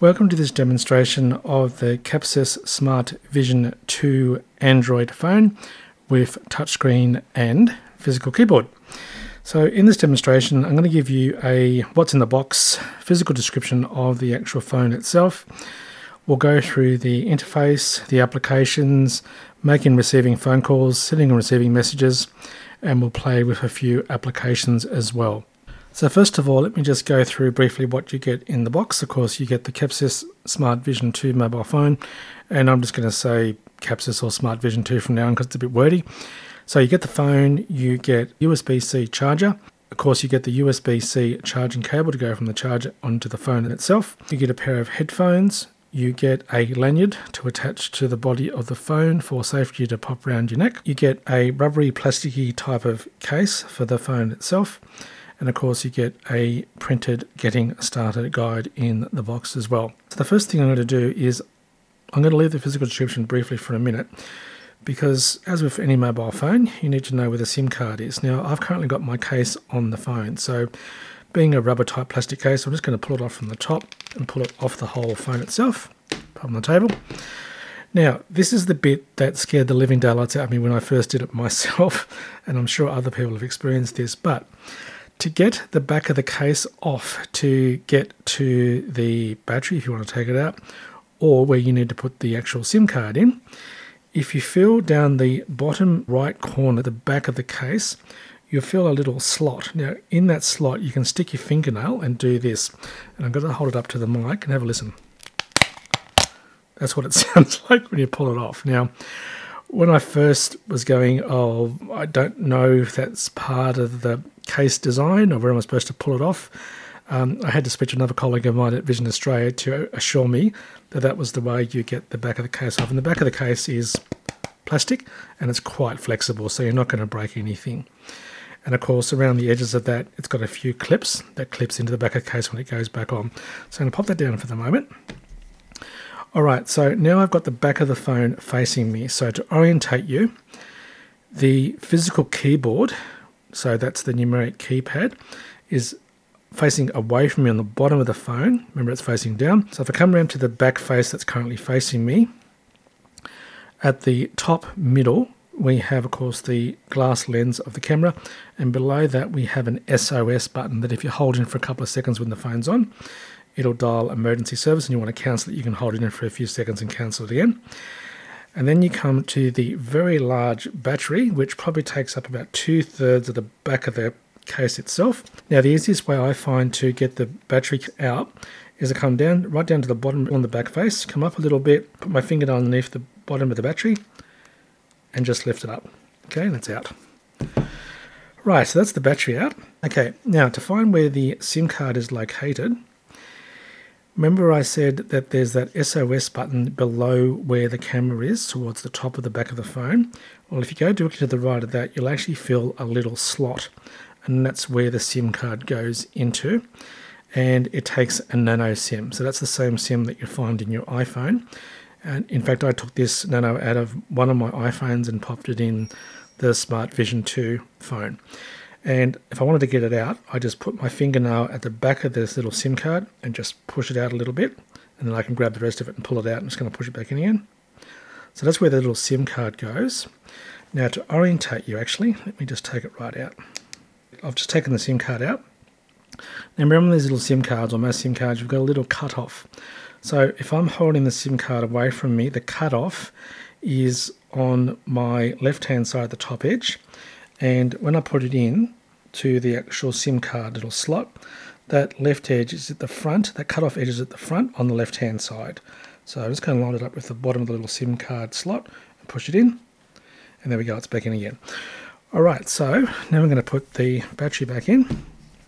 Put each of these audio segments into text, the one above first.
Welcome to this demonstration of the Capsys Smart Vision 2 Android phone with touchscreen and physical keyboard. So in this demonstration, I'm going to give you a what's in the box physical description of the actual phone itself. We'll go through the interface, the applications, making and receiving phone calls, sending and receiving messages, and we'll play with a few applications as well. So first of all, let me just go through briefly what you get in the box. Of course, you get the Capsys Smart Vision 2 mobile phone, and I'm just going to say Capsys or Smart Vision 2 from now on because it's a bit wordy. So you get the phone, you get USB-C charger. Of course, you get the USB-C charging cable to go from the charger onto the phone itself. You get a pair of headphones. You get a lanyard to attach to the body of the phone for safety to pop around your neck. You get a rubbery, plasticky type of case for the phone itself. And of course, you get a printed getting started guide in the box as well. So the first thing I'm going to do is I'm going to leave the physical description briefly for a minute, because as with any mobile phone, you need to know where the SIM card is. Now, I've currently got my case on the phone. So being a rubber type plastic case, I'm just going to pull it off from the top and pull it off the whole phone itself, put it on the table. Now, this is the bit that scared the living daylights out of me when I first did it myself, and I'm sure other people have experienced this, but to get the back of the case off to get to the battery, if you want to take it out, or where you need to put the actual SIM card in, if you feel down the bottom right corner, the back of the case, you'll feel a little slot. Now, in that slot, you can stick your fingernail and do this. And I'm going to hold it up to the mic and have a listen. That's what it sounds like when you pull it off. Now, when I first was going, I don't know if that's part of the case design or where am I supposed to pull it off. I had to speak to another colleague of mine at Vision Australia to assure me that that was the way you get the back of the case off. And the back of the case is plastic and it's quite flexible, so you're not going to break anything. And of course, around the edges of that, it's got a few clips that clips into the back of the case when it goes back on. So I'm going to pop that down for the moment. All right, so now I've got the back of the phone facing me. So to orientate you, the physical keyboard, so that's the numeric keypad, is facing away from me on the bottom of the phone. Remember, it's facing down. So if I come around to the back face that's currently facing me, at the top middle, we have, of course, the glass lens of the camera, and below that we have an SOS button that if you hold in for a couple of seconds when the phone's on, it'll dial emergency service, and you want to cancel it, you can hold it in for a few seconds and cancel it again. And then you come to the very large battery, which probably takes up about 2/3 of the back of the case itself. Now, the easiest way I find to get the battery out is to come down, right down to the bottom on the back face, come up a little bit, put my finger underneath the bottom of the battery, and just lift it up. Okay, that's out. Right, so that's the battery out. Okay, now to find where the SIM card is located, remember I said that there's that SOS button below where the camera is, towards the top of the back of the phone. Well, if you go directly to the right of that, you'll actually feel a little slot, and that's where the SIM card goes into, and it takes a nano SIM. So that's the same SIM that you find in your iPhone. And in fact, I took this nano out of one of my iPhones and popped it in the Smart Vision 2 phone. And if I wanted to get it out, I just put my fingernail at the back of this little SIM card and just push it out a little bit, and then I can grab the rest of it and pull it out. I'm just going to push it back in again. So that's where the little SIM card goes. Now, to orientate you, actually, let me just take it right out. I've just taken the SIM card out. Now, remember these little SIM cards, or most SIM cards, you've got a little cut-off. So if I'm holding the SIM card away from me, the cut-off is on my left-hand side, the top edge. And when I put it in to the actual SIM card little slot, that left edge is at the front, that cut-off edge is at the front on the left-hand side. So I'm just going to line it up with the bottom of the little SIM card slot and push it in. And there we go, it's back in again. All right, so now I'm going to put the battery back in.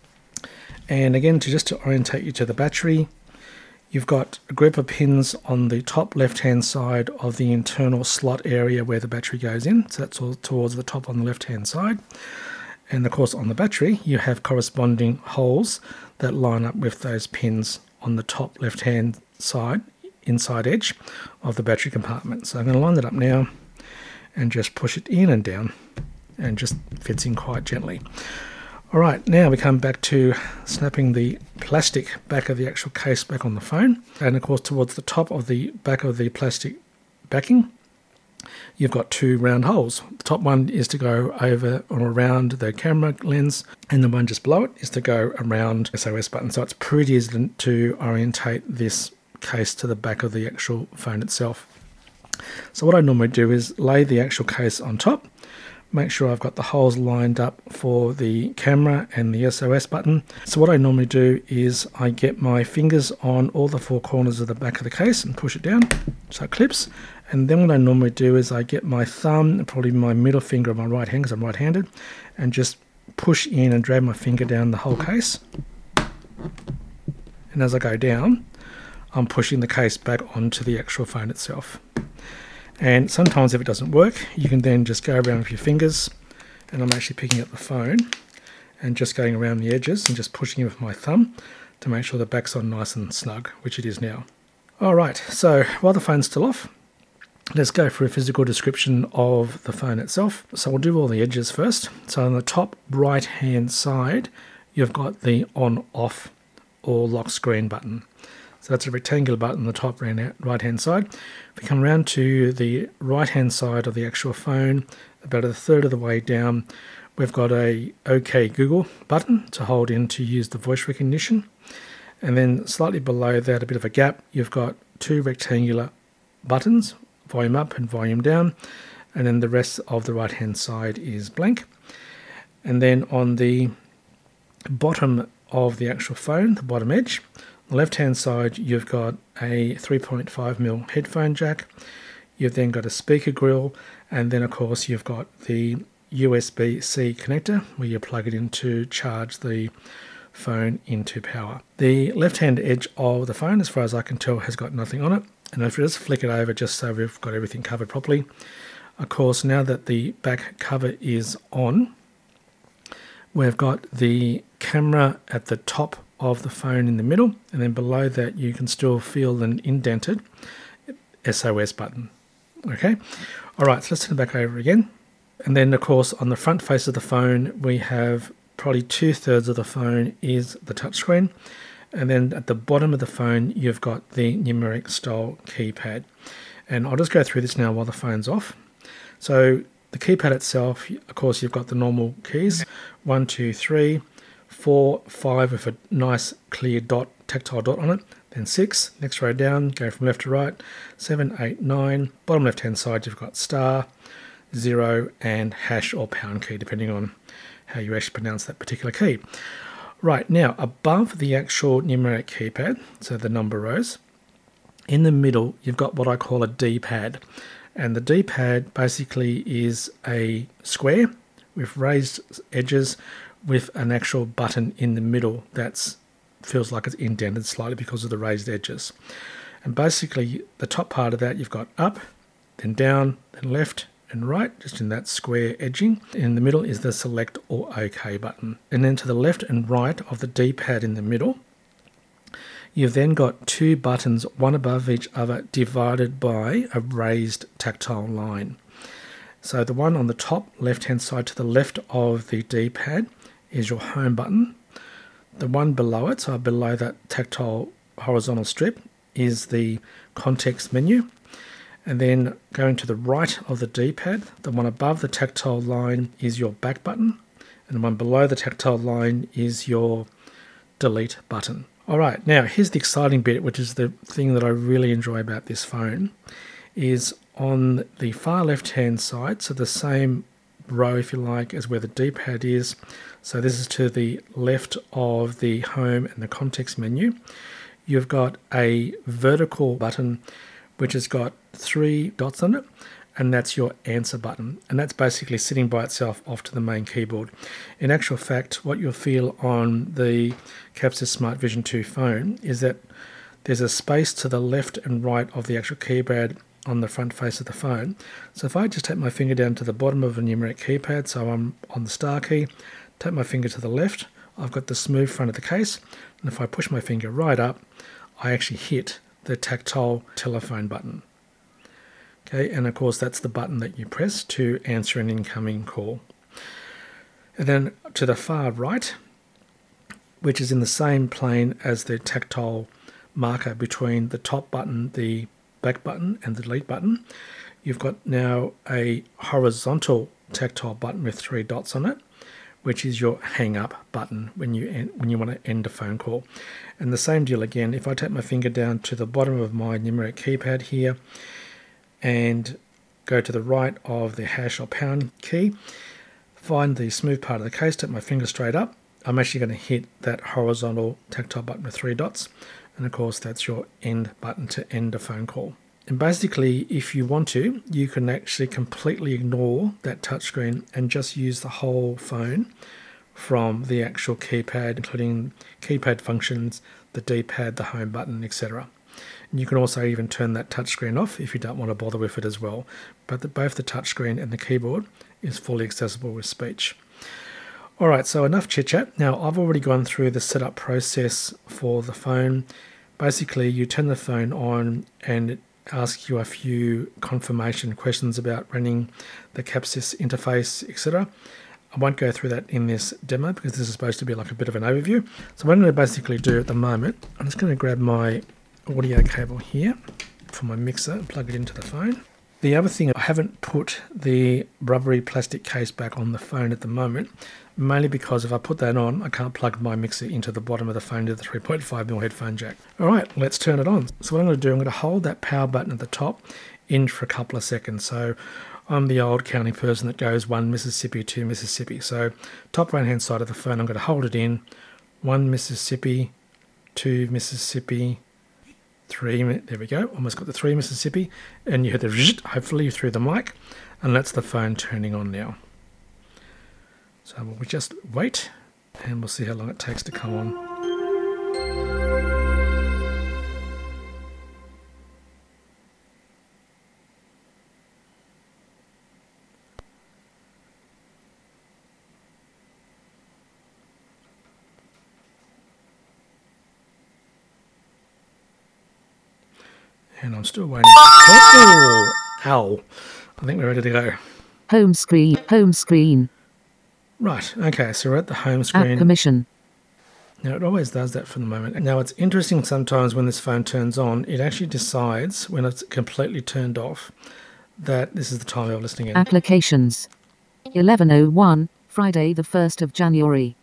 And again, just to orientate you to the battery, you've got a group of pins on the top left-hand side of the internal slot area where the battery goes in. So that's all towards the top on the left-hand side. And of course, on the battery, you have corresponding holes that line up with those pins on the top left-hand side, inside edge of the battery compartment. So I'm going to line that up now and just push it in and down, and just fits in quite gently. Alright, now we come back to snapping the plastic back of the actual case back on the phone. And of course towards the top of the back of the plastic backing, you've got two round holes. The top one is to go over or around the camera lens, and the one just below it is to go around the SOS button. So it's pretty easy to orientate this case to the back of the actual phone itself. So what I normally do is lay the actual case on top, make sure I've got the holes lined up for the camera and the SOS button. So what I normally do is I get my fingers on all the four corners of the back of the case and push it down so it clips. And then what I normally do is I get my thumb and probably my middle finger of my right hand, because I'm right-handed, and just push in and drag my finger down the whole case. And as I go down, I'm pushing the case back onto the actual phone itself. And sometimes if it doesn't work, you can then just go around with your fingers, and I'm actually picking up the phone and just going around the edges and just pushing it with my thumb to make sure the back's on nice and snug, which it is now. Alright, so while the phone's still off, let's go for a physical description of the phone itself. So we'll do all the edges first. So on the top right hand side, you've got the on off or lock screen button. So that's a rectangular button on the top right hand side. If we come around to the right hand side of the actual phone, about a third of the way down, we've got a OK Google button to hold in to use the voice recognition. And then slightly below that, a bit of a gap, you've got two rectangular buttons, volume up and volume down, and then the rest of the right hand side is blank. And then on the bottom of the actual phone, the bottom edge, on the left hand side you've got a 3.5mm headphone jack, you've then got a speaker grill, and then of course you've got the USB-C connector where you plug it in to charge the phone into power. The left hand edge of the phone, as far as I can tell, has got nothing on it. And if we just flick it over just so we've got everything covered properly. Of course, now that the back cover is on, we've got the camera at the top of the phone in the middle, and then below that you can still feel an indented SOS button. Okay, alright, so let's turn it back over again. And then of course on the front face of the phone we have probably 2/3 of the phone is the touchscreen. And then at the bottom of the phone, you've got the numeric style keypad. And I'll just go through this now while the phone's off. So the keypad itself, of course, you've got the normal keys, 1, 2, 3, 4, 5 with a nice clear dot, tactile dot on it. Then 6, next row down, go from left to right, 7, 8, 9. Bottom left-hand side, you've got star, 0, and hash or pound key, depending on how you actually pronounce that particular key. Right, now above the actual numeric keypad, so the number rows, in the middle you've got what I call a D-pad. And the D-pad basically is a square with raised edges with an actual button in the middle that feels like it's indented slightly because of the raised edges. And basically the top part of that you've got up, then down, then left, and right, just in that square edging. In the middle is the select or OK button. And then to the left and right of the D-pad in the middle, you've then got two buttons, one above each other, divided by a raised tactile line. So the one on the top left-hand side to the left of the D-pad is your home button. The one below it, so below that tactile horizontal strip, is the context menu. And then going to the right of the D-pad, the one above the tactile line is your back button, and the one below the tactile line is your delete button. Alright, now here's the exciting bit, which is the thing that I really enjoy about this phone, is on the far left hand side, so the same row if you like as where the D-pad is, so this is to the left of the home and the context menu, you've got a vertical button which has got 3 dots on it, and that's your answer button, and that's basically sitting by itself off to the main keyboard. In actual fact, what you'll feel on the Capsys Smart Vision 2 phone is that there's a space to the left and right of the actual keypad on the front face of the phone. So if I just take my finger down to the bottom of a numeric keypad, so I'm on the star key, take my finger to the left, I've got the smooth front of the case, and if I push my finger right up, I actually hit the tactile telephone button. Okay, and of course that's the button that you press to answer an incoming call. And then to the far right, which is in the same plane as the tactile marker between the top button, the back button, and the delete button, you've got now a horizontal tactile button with 3 dots on it, which is your hang up button when you want to end a phone call. And the same deal again, if I take my finger down to the bottom of my numeric keypad here and go to the right of the hash or pound key, find the smooth part of the case, take my finger straight up, I'm actually going to hit that horizontal tactile button with 3 dots. And of course, that's your end button to end a phone call. And basically, if you want to, you can actually completely ignore that touchscreen and just use the whole phone from the actual keypad, including keypad functions, the D-pad, the home button, etc. And you can also even turn that touchscreen off if you don't want to bother with it as well. But both the touchscreen and the keyboard is fully accessible with speech. All right, so enough chit-chat. Now, I've already gone through the setup process for the phone. Basically, you turn the phone on and it asks you a few confirmation questions about running the CAPSYS interface, etc. I won't go through that in this demo because this is supposed to be like a bit of an overview. So what I'm going to basically do at the moment, I'm just going to grab my audio cable here for my mixer and plug it into the phone. The other thing, I haven't put the rubbery plastic case back on the phone at the moment, mainly because if I put that on, I can't plug my mixer into the bottom of the phone to the 3.5mm headphone jack. All right, let's turn it on. So what I'm going to do, I'm going to hold that power button at the top in for a couple of seconds. So I'm the old counting person that goes 1 Mississippi, 2 Mississippi. So top right hand side of the phone, I'm going to hold it in, 1 Mississippi, 2 Mississippi, 3, there we go, almost got the 3 Mississippi, and you heard the zzz, hopefully through the mic, and that's the phone turning on now. So we'll just wait, and we'll see how long it takes to come on. And I'm still waiting. Oh, ow. I think we're ready to go. Home screen, home screen. Right, okay, so we're at the home screen. App permission. Now, it always does that for the moment. Now, it's interesting sometimes when this phone turns on, it actually decides when it's completely turned off that this is the time you're listening in. Applications. 11:01, Friday the 1st of January.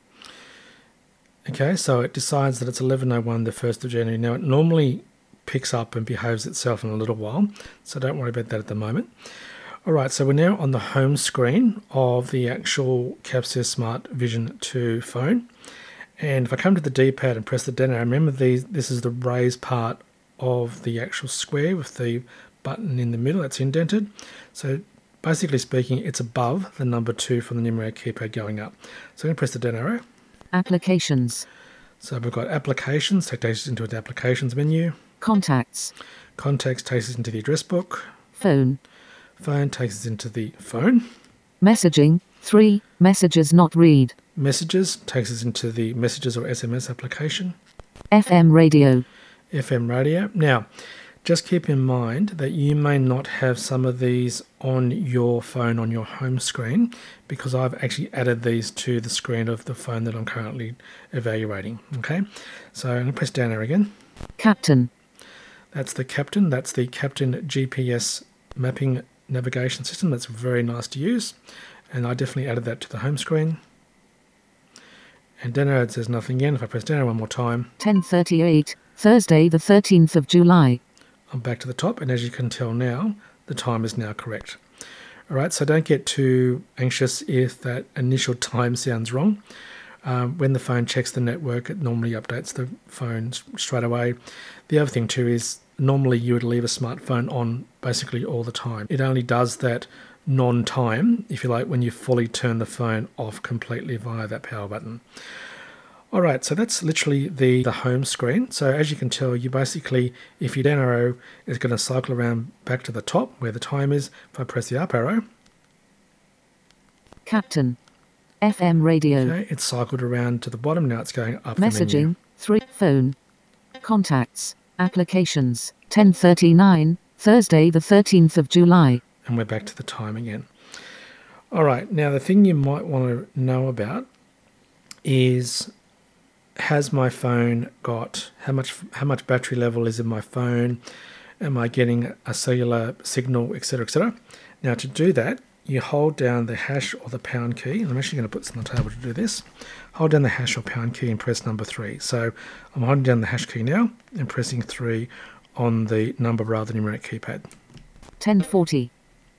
Okay, so it decides that it's 11:01, the 1st of January. Now, it normally picks up and behaves itself in a little while, so don't worry about that at the moment. All right, so we're now on the home screen of the actual CAPSYS Smart Vision 2 phone. And if I come to the D-pad and press the down arrow, remember this is the raised part of the actual square with the button in the middle that's indented. So basically speaking, it's above the number 2 from the numeric keypad going up. So I'm going to press the down arrow. Applications. So we've got applications, that takes us into the applications menu. Contacts. Contacts takes us into the address book. Phone. Phone takes us into the phone. Messaging. 3. Messages not read. Messages takes us into the messages or SMS application. FM radio. FM radio. Now, just keep in mind that you may not have some of these on your phone on your home screen because I've actually added these to the screen of the phone that I'm currently evaluating. Okay, so I'm going to press down there again. Captain. That's the Captain. That's the Captain GPS mapping navigation system. That's very nice to use. And I definitely added that to the home screen. And down arrow, it says nothing again. If I press down arrow one more time. 10:38, Thursday the 13th of July. I'm back to the top. And as you can tell now, the time is now correct. All right, so don't get too anxious if that initial time sounds wrong. When the phone checks the network, it normally updates the phone straight away. The other thing too is normally you would leave a smartphone on basically all the time. It only does that non-time, if you like, when you fully turn the phone off completely via that power button. All right, so that's literally the home screen. So as you can tell, you basically, if you down arrow, it's going to cycle around back to the top where the time is. If I press the up arrow. Captain. FM radio. Okay, it's cycled around to the bottom. Now it's going up Messaging. the menu. 3. Phone. Contacts. Applications. 10:39, Thursday the 13th of July. And we're back to the time again. All right, now the thing you might want to know about is, has my phone got, how much battery level is in my phone? Am I getting a cellular signal, etc., etc.? Now to do that, you hold down the hash or the pound key. I'm actually going to put this on the table to do this. Hold down the hash or pound key and press number 3. So I'm holding down the hash key now and pressing 3 on the number rather than numeric keypad. 1040.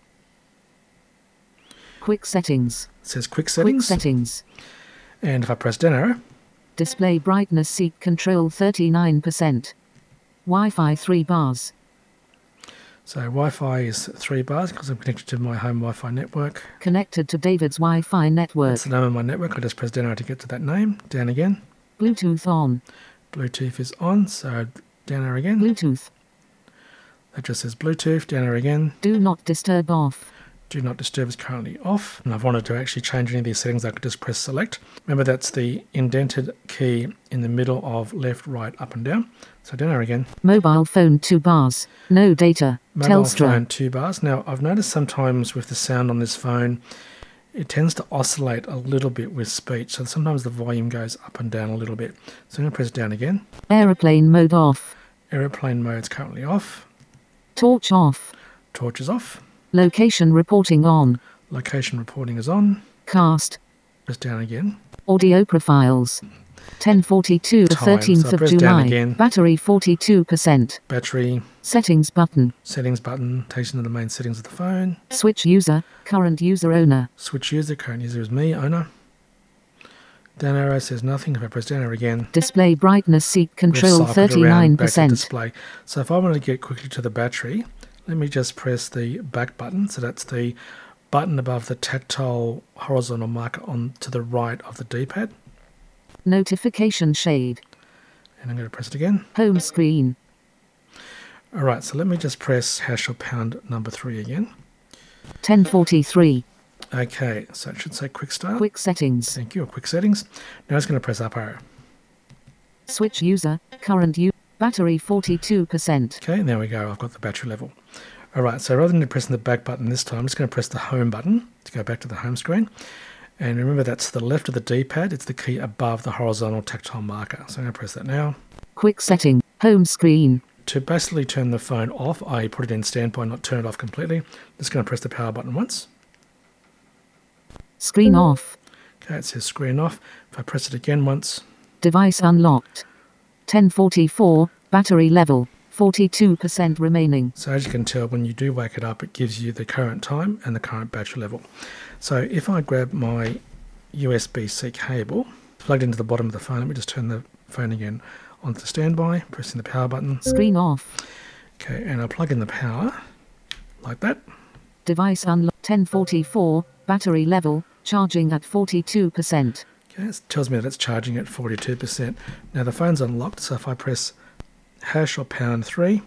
Quick settings. It says quick settings. Quick settings. And if I press down arrow, Display brightness seat control 39%. Wi-Fi 3 bars. so Wi-Fi is 3 bars because I'm connected to my home Wi-Fi network. Connected to David's Wi-Fi network. That's the name of my network. I just press down arrow to get to that name. Down again. Bluetooth on. Bluetooth is on, so down arrow again. Bluetooth. That just says Bluetooth. Down arrow again. Do not disturb off. Do not disturb is currently off. And I've wanted to actually change any of these settings, I could just press select. Remember, that's the indented key in the middle of left, right, up and down. So down arrow again. Mobile phone 2 bars. No data. Mobile Telstra. phone 2 bars. Now, I've noticed sometimes with the sound on this phone, it tends to oscillate a little bit with speech. So sometimes the volume goes up and down a little bit. So I'm going to press down again. Aeroplane mode off. Aeroplane mode's currently off. Torch off. Torch is off. Location reporting on. Location reporting is on. Cast. Press down again. Audio profiles. 1042 the Time. 13th So of press down July. again. Battery 42%. Battery, Settings button. settings button, takes you to the main settings of the phone. Switch user. Current user owner. Switch user, current user is me, owner. Down arrow says nothing. If I press down arrow again, Display brightness seat we've control cycled around back to 39%. display. So if I want to get quickly to the battery, let me just press the back button. So that's the button above the tactile horizontal marker on to the right of the D-pad. Notification shade. And I'm going to press it again. Home screen. All right, so let me just press hash or pound number 3 again. 1043. Okay, so it should say quick start. Quick settings. Thank you, or quick settings. Now it's going to press up arrow. Switch user. Current user. Battery 42%. Okay, there we go. I've got the battery level. All right, so rather than pressing the back button this time, I'm just going to press the home button to go back to the home screen. And remember, that's the left of the D-pad. It's the key above the horizontal tactile marker. So I'm going to press that now. Quick setting. Home screen. To basically turn the phone off, I put it in standby, not turn it off completely. Just going to press the power button once. Screen off. Okay, it says screen off. If I press it again once, Device unlocked. 1044. Battery level. 42% remaining. so as you can tell, when you do wake it up, it gives you the current time and the current battery level. So if I grab my USB-C cable, plugged into the bottom of the phone, let me just turn the phone again onto standby, pressing the power button. Screen off. Okay, and I'll plug in the power, like that. Device unlocked. 1044. Battery level. Charging at 42%. Okay, it tells me that it's charging at 42%. Now the phone's unlocked, so if I press hash or pound 3,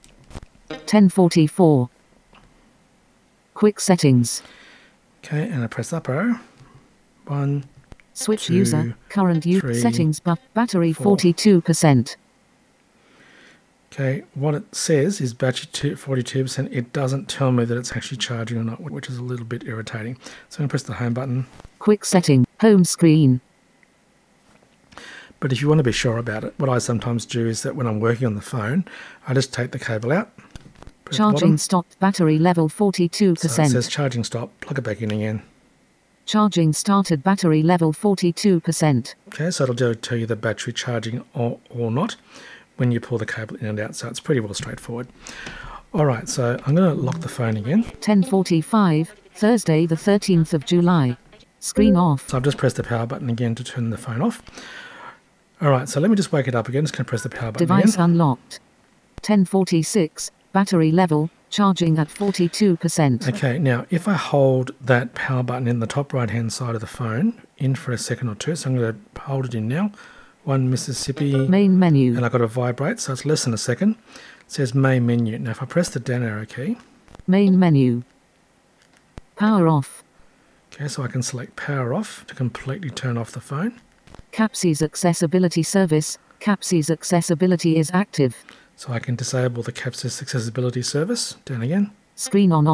1044. Quick settings. okay, and I press up arrow, 1, Switch 2, user. Current user. 3, Settings. Battery 4. 42%. okay, what it says is battery 42%. It doesn't tell me that it's actually charging or not, which is a little bit irritating. So I'm going to press the home button. Quick setting. Home screen. But if you want to be sure about it, what I sometimes do is that when I'm working on the phone, I just take the cable out. Press the Charging bottom. stopped. Battery level 42%. So it says charging stop, plug it back in again. Charging started. Battery level 42%. Okay, so it'll tell you the battery charging or not when you pull the cable in and out. So it's pretty well straightforward. All right, so I'm going to lock the phone again. 1045. Thursday the 13th of July. Screen off. So I've just pressed the power button again to turn the phone off. All right, so let me just wake it up again. Just going to press the power button Device again. unlocked. 1046. Battery level. Charging at 42%. Okay, now if I hold that power button in the top right-hand side of the phone in for a second or two, so I'm going to hold it in now. 1 Mississippi, Main menu. and I've got to vibrate, so it's less than a second. It says main menu. Now if I press the down arrow key, Main menu. Power off. okay, so I can select power off to completely turn off the phone. CAPSI's accessibility service. CAPSI's accessibility is active. So I can disable the CAPSIS accessibility service. Down again. Screen on off.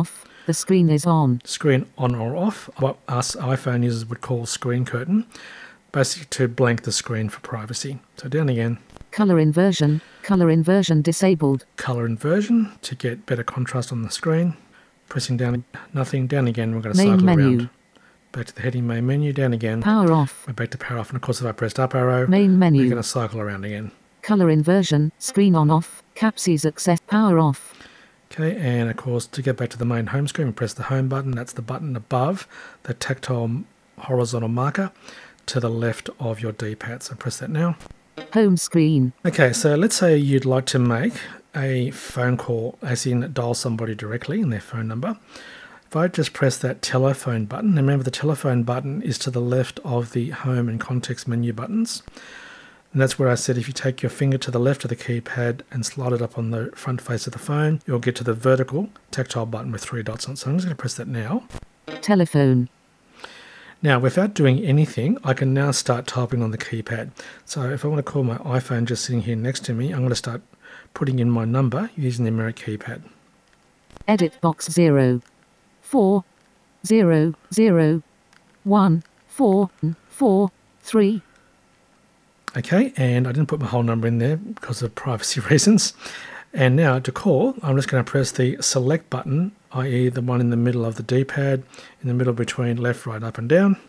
The screen is on. Screen on or off, what us iPhone users would call screen curtain, basically to blank the screen for privacy. So down again. Color inversion disabled. Color inversion to get better contrast on the screen. Pressing down, nothing. Down again, we're going to cycle around. Back to the heading main menu, down again. Power off. We're back to power off, and of course if I pressed up arrow, main menu. we're going to cycle around again. Color inversion, screen on off, CAPS access, power off. Okay, and of course to get back to the main home screen, we press the home button. That's the button above the tactile horizontal marker to the left of your D-pad. So press that now. Home screen. Okay, so let's say you'd like to make a phone call, as in dial somebody directly and their phone number. If I just press that telephone button, and remember the telephone button is to the left of the home and context menu buttons. And that's where I said if you take your finger to the left of the keypad and slide it up on the front face of the phone, you'll get to the vertical tactile button with 3 dots on it. So I'm just going to press that now. Telephone. Now, without doing anything, I can now start typing on the keypad. So if I want to call my iPhone just sitting here next to me, I'm going to start putting in my number using the numeric keypad. Edit box 0 4 0 0 1 4 4 3. Okay, and I didn't put my whole number in there because of privacy reasons. And now to call, I'm just going to press the select button, i.e. the one in the middle of the D-pad, in the middle between left, right, up and down.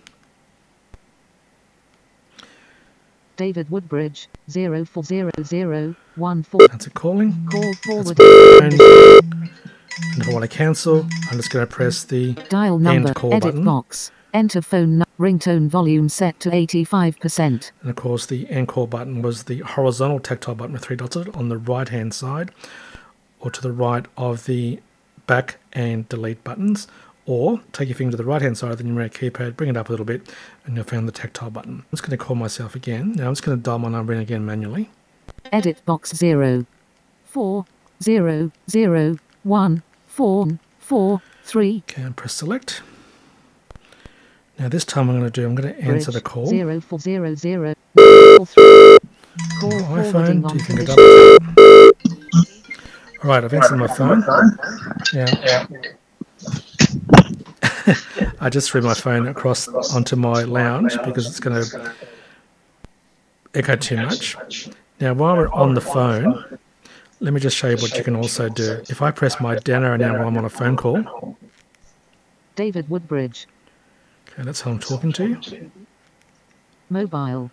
David Woodbridge, 040014. That's a calling. Call forward. And if I want to cancel, I'm just going to press the dial number, end call edit button. Box, enter phone, ringtone volume set to 85%. And of course the end call button was the horizontal tactile button with 3 dots on the right hand side, or to the right of the back and delete buttons, or take your finger to the right hand side of the numeric keypad, bring it up a little bit, and you'll find the tactile button. I'm just going to call myself again. Now I'm just going to dial my number in again manually. Edit box 0 4 0 0 1 4 4 3. Okay, and press select. Now this time I'm going to answer the call. 0400 call iPhone, on finger condition. double. Alright, I've answered my phone. Yeah. I just threw my phone across onto my lounge because it's going to echo too much. Now while we're on the phone, let me just show you what you can also do. If I press my down arrow now while I'm on a phone call. David Woodbridge. Okay, that's how I'm talking to you. Mobile.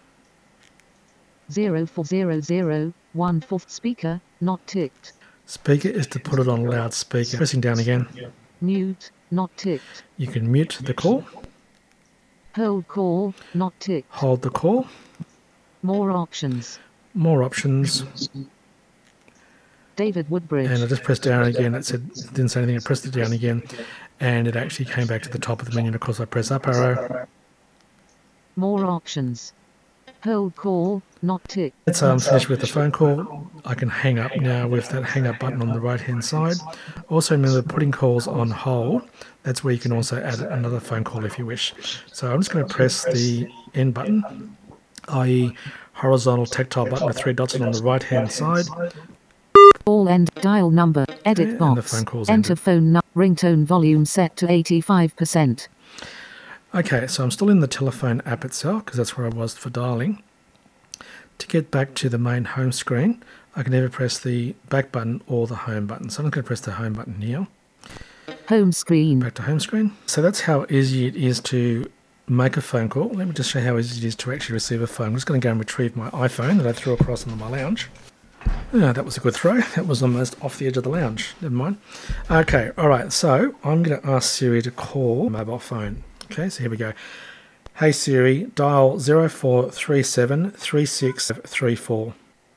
0400 14 speaker, not ticked. Speaker is to put it on loudspeaker. Pressing down again. Mute, not ticked. You can mute the call. Hold call, not ticked. Hold the call. More options. More options. David Woodbridge. And I just pressed down again. It said, didn't say anything. I pressed it down again, and it actually came back to the top of the menu. And of course, I press up arrow. More options. Hold call, not ticked. That's how I'm finished with the phone call. I can hang up now with that hang up button on the right hand side. Also remember putting calls on hold. That's where you can also add another phone call if you wish. So I'm just going to press the end button, i.e. horizontal tactile button with 3 dots on the right hand side. Call end, dial number, edit And box, the phone call's enter ended. phone, ringtone volume set to 85%. Okay, so I'm still in the telephone app itself because that's where I was for dialing. To get back to the main home screen, I can either press the back button or the home button. So I'm going to press the home button here. Home screen. Back to home screen. So that's how easy it is to make a phone call. Let me just show you how easy it is to actually receive a phone. I'm just going to go and retrieve my iPhone that I threw across into my lounge. Oh, that was a good throw. That was almost off the edge of the lounge. Never mind. Okay, all right. So I'm going to ask Siri to call a mobile phone. Okay, so here we go. Hey Siri, dial 0437 3634.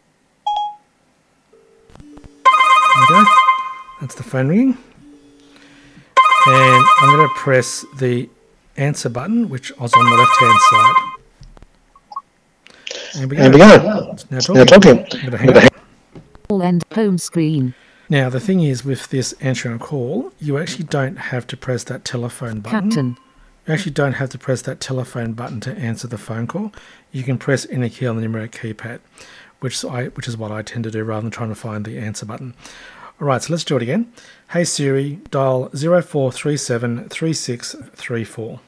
There we go. That's the phone ringing. And I'm going to press the answer button, which was on the left-hand side. There we go. It's now talking. I'm going to hang up. Call end, home screen. Now, the thing is, with this answering a call, you actually don't have to press that telephone button. Captain. You actually don't have to press that telephone button to answer the phone call. You can press any key on the numeric keypad, which is what I tend to do rather than trying to find the answer button. All right, so let's do it again. Hey Siri, dial 04373634.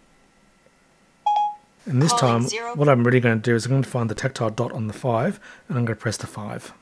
And this time, what I'm really going to do is I'm going to find the tactile dot on the 5, and I'm going to press the 5.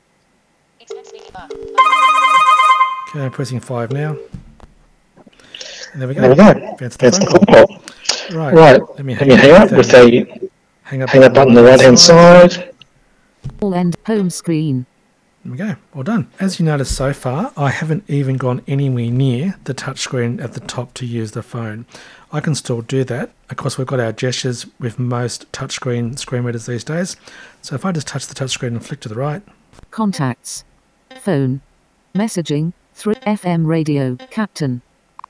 Okay, I'm pressing 5 now. And there we go. That's the call pop. Right. Let me hang up with the hang up button on the right-hand side. All end home screen. There we go. Well done. As you notice so far, I haven't even gone anywhere near the touchscreen at the top to use the phone. I can still do that. Of course, we've got our gestures with most touchscreen screen readers these days. So if I just touch the touchscreen and flick to the right. Contacts. Phone. Messaging. Through FM radio. Captain.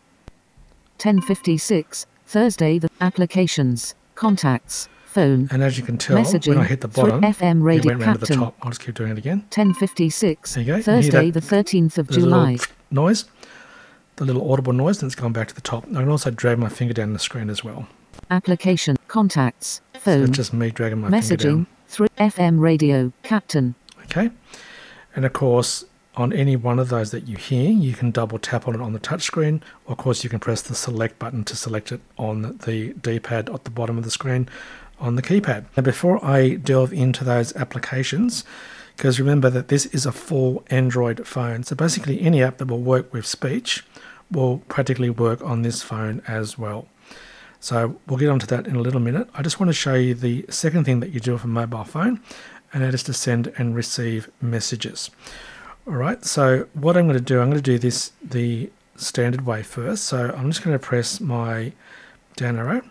10:56. Thursday. The applications. Contacts. Phone. And as you can tell, messaging, when I hit the bottom, FM radio it went round to the Captain. top. I'll just keep doing it again. 10:56. There you go. Thursday, the 13th of There's July. A little noise, the little audible noise, and it's gone back to the top. I can also drag my finger down the screen as well. Application. Contacts. So Phone. it's just me dragging my finger down. Messaging. Through FM radio. Captain. Okay. And of course, on any one of those that you hear, you can double tap on it on the touchscreen. Or of course, you can press the select button to select it on the D-pad at the bottom of the screen on the keypad. Now, before I delve into those applications, because remember that this is a full Android phone, so basically any app that will work with speech will practically work on this phone as well. So we'll get onto that in a little minute. I just want to show you the second thing that you do with a mobile phone, and that is to send and receive messages. All right, so what I'm going to do, I'm going to do this the standard way first. So I'm just going to press my down arrow.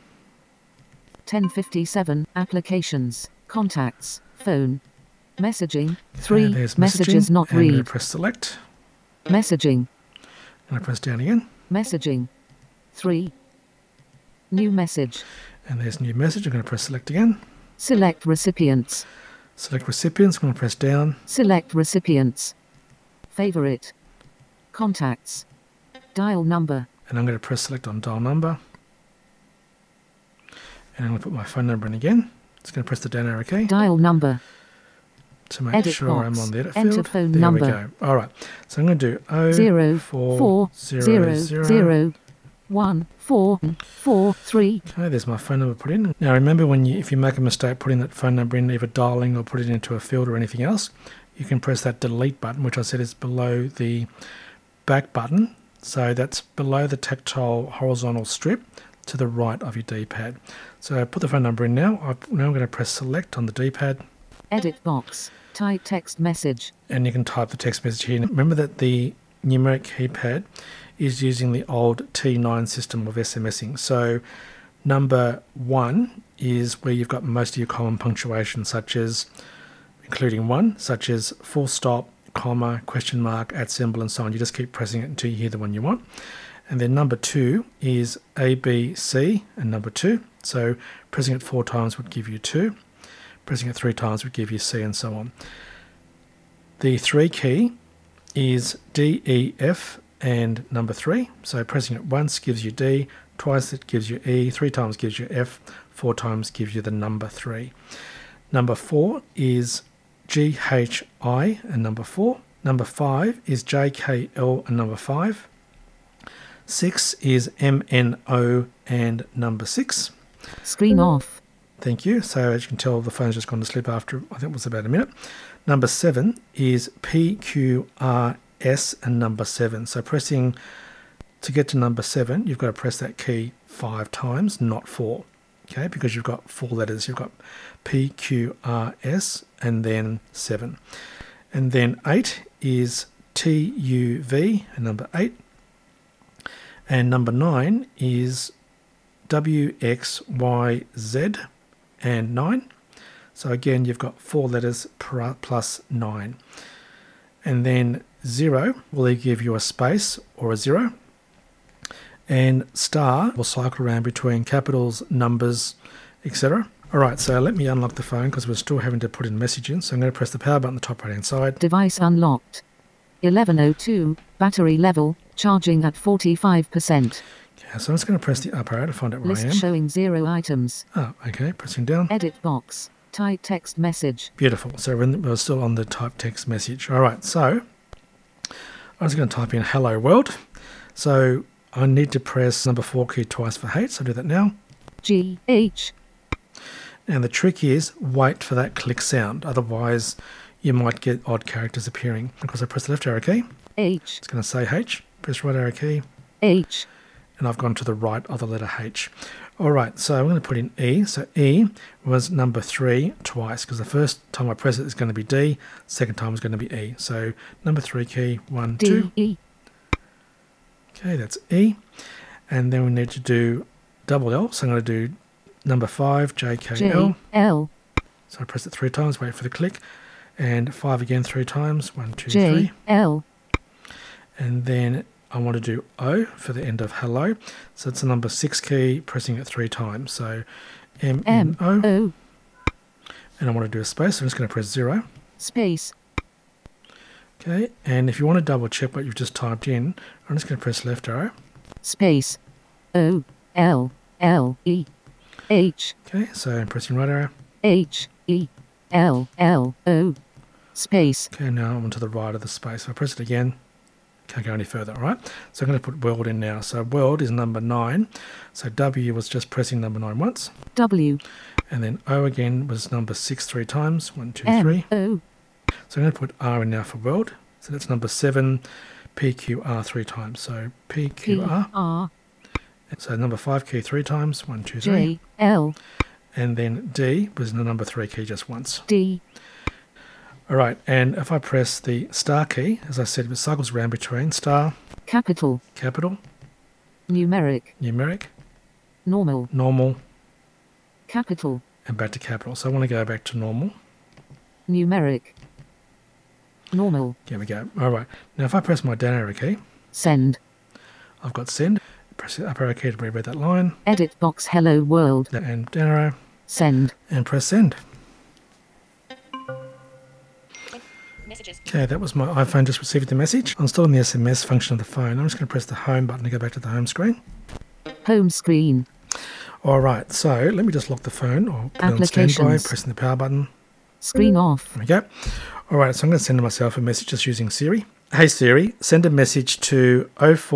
10:57. Applications. Contacts. Phone. Messaging. Okay, 3. there's Messages messaging, not and I'm going read. to press select, Messaging. and I press down again, Messaging. 3. New message. and there's new message. I'm going to press select again. Select recipients. Select recipients, I'm going to press down, Select recipients. Favorite. Contacts. Dial number. and I'm going to press select on dial number. And I'm going to put my phone number in again. Just going to press the down arrow key Dial number. to make Edit sure box. I'm on the edit Enter field. phone There number. we go. All right. So I'm going to do 040001443. Okay, there's my phone number put in. Now remember, if you make a mistake putting that phone number in, either dialing or put it into a field or anything else, you can press that delete button, which I said is below the back button. So that's below the tactile horizontal strip to the right of your D-pad. So put the phone number in now. Now I'm going to press select on the D-pad, Edit box. Type text message. and you can type the text message here. Remember that the numeric keypad is using the old T9 system of SMSing. So number 1 is where you've got most of your common punctuation, including 1, such as full stop, comma, question mark, @ symbol, and so on. You just keep pressing it until you hear the one you want. And then number 2 is A, B, C, and number 2. So pressing it 4 times would give you 2. Pressing it 3 times would give you C, and so on. The 3 key is D, E, F, and number 3. So pressing it once gives you D, twice it gives you E, 3 times gives you F, 4 times gives you the number 3. Number 4 is G, H, I, and number 4. Number 5 is J, K, L, and number 5. 6 is M, N, O, and number 6. Screen off. Thank you. So as you can tell, the phone's just gone to sleep after, I think it was about a minute. Number 7 is P, Q, R, S, and number 7. So pressing to get to number 7, you've got to press that key 5 times, not 4. Okay, because you've got 4 letters. You've got P, Q, R, S, and then 7. And then 8 is T, U, V, and number 8. And number 9 is W, X, Y, Z, and 9. So again, you've got 4 letters plus 9. And then 0 will either give you a space or a 0. And star will cycle around between capitals, numbers, etc. All right, so let me unlock the phone because we're still having to put in messages. So I'm going to press the power button on the top right hand side. Device unlocked. 11:02. Battery level. Charging at 45%. Okay, so I'm just going to press the up arrow to find out where I List am. showing 0 items. Oh, okay, pressing down. Edit box. Type text message. Beautiful. So we're still on the type text message. All right, so I'm just going to type in hello world. So I need to press number 4 key twice for H, so I'll do that now. G-H. And the trick is wait for that click sound, otherwise you might get odd characters appearing. Because I press the left arrow key, H. it's going to say H, press right arrow key, H. and I've gone to the right of the letter H. Alright, so I'm going to put in E. So E was number 3 twice, because the first time I press it is going to be D, second time is going to be E. So number 3 key, 1, 2. D-E. Okay, that's E. And then we need to do double L. So I'm going to do number 5, J, K, L. J-L. So I press it 3 times, wait for the click. And 5 again 3 times, 1, 2, 3. J-L. And then I want to do O for the end of hello. So it's the number 6 key, pressing it 3 times. So M-N-O. M-O. And I want to do a space, so I'm just going to press 0. Space. Okay, and if you want to double check what you've just typed in, I'm just going to press left arrow. Space. O-L-L-E. H. Okay, so I'm pressing right arrow. H-E-L-L-O. Space. Okay, now I'm to the right of the space. So I press it again. Can't go any further, all right? So I'm going to put world in now. So world is number 9. So W was just pressing number 9 once. W. And then O again was number 6 3 times. 1, 2, 3. M-O. So I'm going to put R in now for world. So that's number 7, PQR 3 times. So PQR. P-R. So number 5 key 3 times. 1, 2, 3. J-L. And then D was the number 3 key just once. D. All right, and if I press the star key, as I said, it cycles around between star, Capital. capital, Numeric. numeric, Normal. normal, Capital. and back to capital. So I want to go back to normal. Numeric. Normal. There we go. All right. Now if I press my down arrow key, Send. I've got send. Press the up arrow key to reread that line, Edit box hello world. and down arrow, Send. and press send. Messages. Okay, that was my iPhone just received the message. I'm still in the SMS function of the phone. I'm just going to press the home button to go back to the home screen. Home screen. All right, so let me just lock the phone or put it on standby, Applications. pressing the power button. Screen off. There we go. All right, so I'm going to send myself a message just using Siri. Hey Siri, send a message to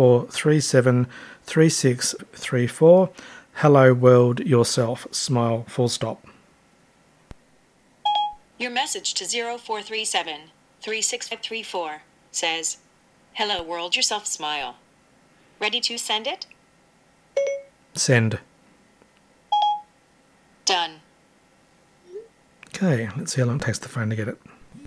04373634. Hello world, yourself. Smile. Full stop. Your message to 0437 36534 says, "Hello world, yourself smile." Ready to send it? Send. Done. Okay, let's see how long it takes the phone to get it.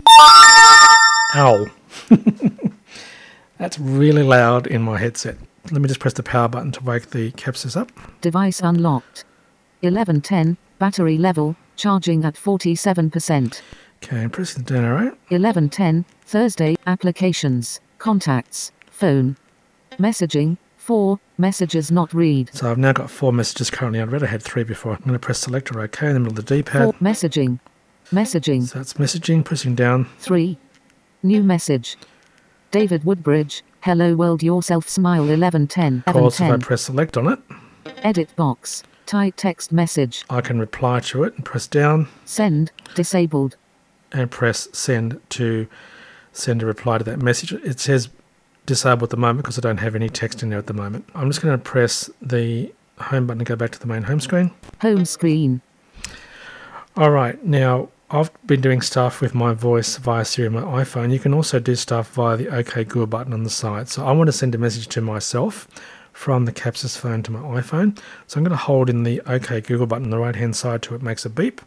Ow. That's really loud in my headset. Let me just press the power button to wake the Capsys up. Device unlocked. 1110. Battery level. Charging at 47%. Okay, I'm pressing the down arrow. 1110. Thursday. Applications. Contacts. Phone. Messaging. 4. Messages not read. So I've now got 4 messages currently unread. I had 3 before. I'm going to press select or OK in the middle of the 4. D-pad. Messaging. Messaging. So that's messaging, pressing down. 3. New message. David Woodbridge. Hello world, yourself smile. 1110. Of course, if I 1110. press select on it, Edit box. Type text message. I can reply to it and press down Send. Disabled. and press send to send a reply to that message. It says disabled at the moment because I don't have any text in there at the moment. I'm just going to press the home button to go back to the main home screen. Home screen. All right, now I've been doing stuff with my voice via Siri on my iPhone. You can also do stuff via the OK Google button on the side. So I want to send a message to myself from the Capsys phone to my iPhone. So I'm going to hold in the OK Google button on the right hand side till it makes a beep.